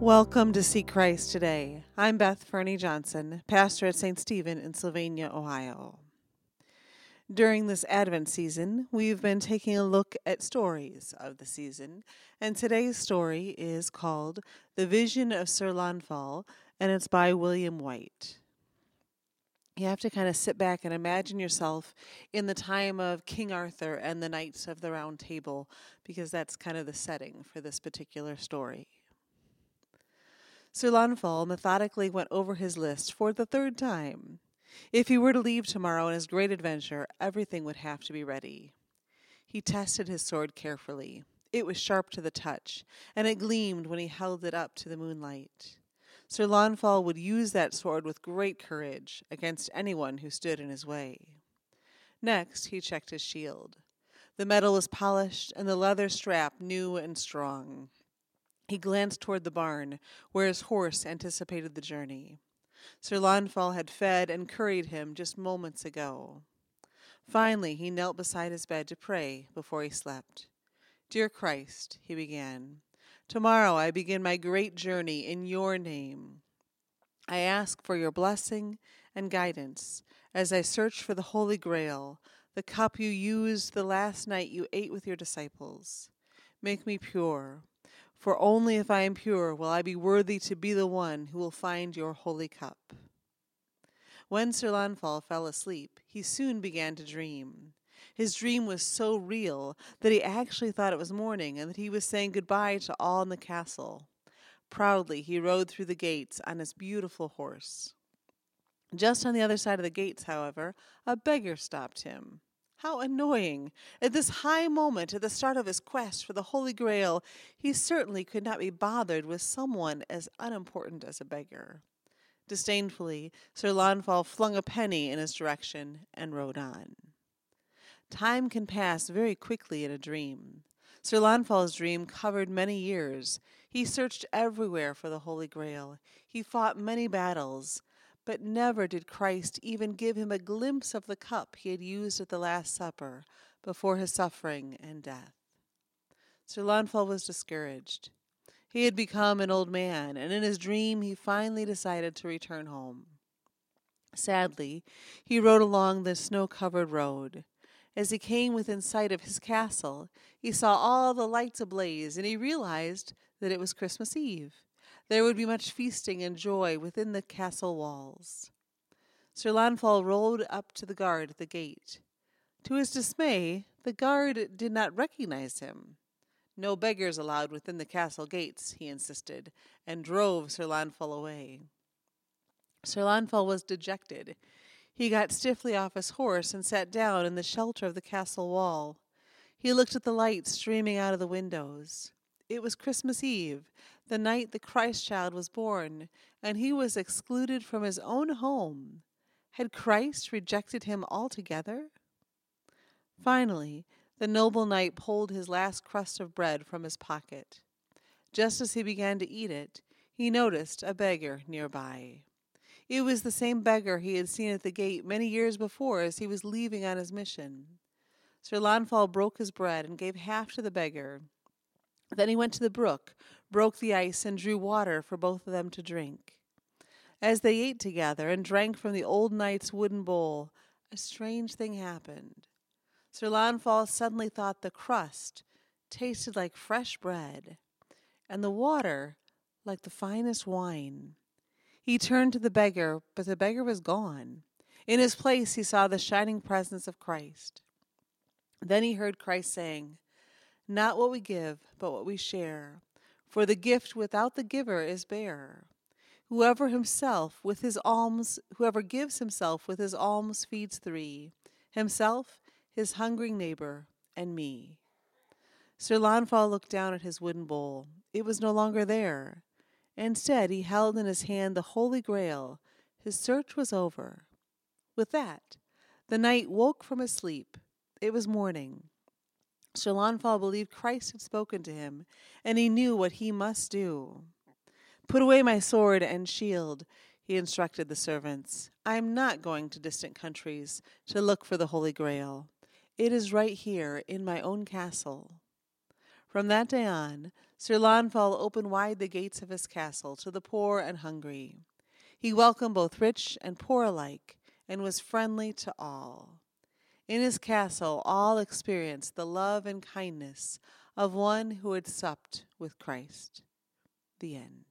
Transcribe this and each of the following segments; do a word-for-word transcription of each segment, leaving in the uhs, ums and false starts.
Welcome to Seek Christ Today. I'm Beth Fernie Johnson, pastor at Saint Stephen in Sylvania, Ohio. During this Advent season, we've been taking a look at stories of the season, and today's story is called The Vision of Sir Launfal, and it's by William White. You have to kind of sit back and imagine yourself in the time of King Arthur and the Knights of the Round Table, because that's kind of the setting for this particular story. Sir Launfal methodically went over his list for the third time. If he were to leave tomorrow on his great adventure, everything would have to be ready. He tested his sword carefully. It was sharp to the touch, and it gleamed when he held it up to the moonlight. Sir Launfal would use that sword with great courage against anyone who stood in his way. Next, he checked his shield. The metal was polished, and the leather strap new and strong. He glanced toward the barn, where his horse anticipated the journey. Sir Launfal had fed and curried him just moments ago. Finally, he knelt beside his bed to pray before he slept. "Dear Christ," he began, "tomorrow I begin my great journey in your name. I ask for your blessing and guidance as I search for the Holy Grail, the cup you used the last night you ate with your disciples. Make me pure, for only if I am pure will I be worthy to be the one who will find your holy cup." When Sir Launfal fell asleep, he soon began to dream. His dream was so real that he actually thought it was morning and that he was saying goodbye to all in the castle. Proudly he rode through the gates on his beautiful horse. Just on the other side of the gates, however, a beggar stopped him. How annoying! At this high moment, at the start of his quest for the Holy Grail, he certainly could not be bothered with someone as unimportant as a beggar. Disdainfully, Sir Launfal flung a penny in his direction and rode on. Time can pass very quickly in a dream. Sir Launfal's dream covered many years. He searched everywhere for the Holy Grail. He fought many battles, but never did Christ even give him a glimpse of the cup he had used at the Last Supper before his suffering and death. Sir Launfal was discouraged. He had become an old man, and in his dream he finally decided to return home. Sadly, he rode along the snow-covered road. As he came within sight of his castle, he saw all the lights ablaze, and he realized that it was Christmas Eve. There would be much feasting and joy within the castle walls. Sir Launfal rode up to the guard at the gate. To his dismay, the guard did not recognize him. "No beggars allowed within the castle gates," he insisted, and drove Sir Launfal away. Sir Launfal was dejected. He got stiffly off his horse and sat down in the shelter of the castle wall. He looked at the lights streaming out of the windows. It was Christmas Eve, the night the Christ child was born, and he was excluded from his own home. Had Christ rejected him altogether? Finally, the noble knight pulled his last crust of bread from his pocket. Just as he began to eat it, he noticed a beggar nearby. It was the same beggar he had seen at the gate many years before as he was leaving on his mission. Sir Launfal broke his bread and gave half to the beggar. Then he went to the brook, broke the ice, and drew water for both of them to drink. As they ate together and drank from the old knight's wooden bowl, a strange thing happened. Sir Launfal suddenly thought the crust tasted like fresh bread, and the water like the finest wine. He turned to the beggar, but the beggar was gone. In his place he saw the shining presence of Christ. Then he heard Christ saying, "Not what we give, but what we share. For the gift without the giver is bare. Whoever himself with his alms, whoever gives himself with his alms feeds three, himself, his hungering neighbor, and me." Sir Launfal looked down at his wooden bowl. It was no longer there. Instead, he held in his hand the Holy Grail. His search was over. With that, the knight woke from his sleep. It was morning. Sir Launfal believed Christ had spoken to him, and he knew what he must do. "Put away my sword and shield," he instructed the servants. "I am not going to distant countries to look for the Holy Grail. It is right here in my own castle." From that day on, Sir Launfal opened wide the gates of his castle to the poor and hungry. He welcomed both rich and poor alike, and was friendly to all. In his castle, all experienced the love and kindness of one who had supped with Christ. The end.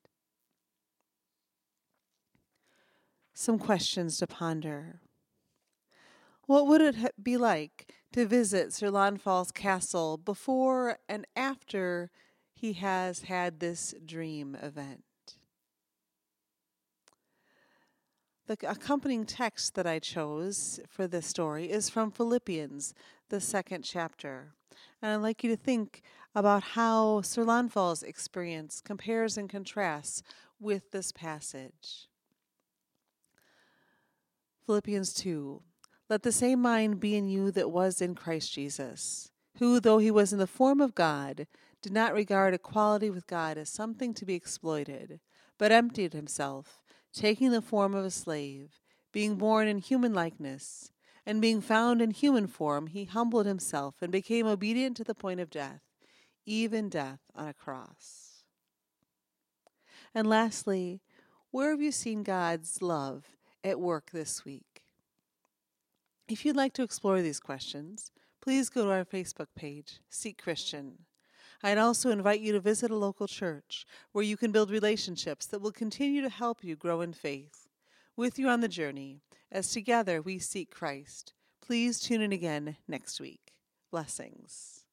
Some questions to ponder. What would it be like to visit Sir Launfal's castle before and after he has had this dream event? The accompanying text that I chose for this story is from Philippians, the second chapter. And I'd like you to think about how Sir Launfal's experience compares and contrasts with this passage. Philippians two. Let the same mind be in you that was in Christ Jesus, who, though he was in the form of God, did not regard equality with God as something to be exploited, but emptied himself, taking the form of a slave, being born in human likeness, and being found in human form, he humbled himself and became obedient to the point of death, even death on a cross. And lastly, where have you seen God's love at work this week? If you'd like to explore these questions, please go to our Facebook page, Seek Christian. I'd also invite you to visit a local church where you can build relationships that will continue to help you grow in faith. With you on the journey, as together we seek Christ. Please tune in again next week. Blessings.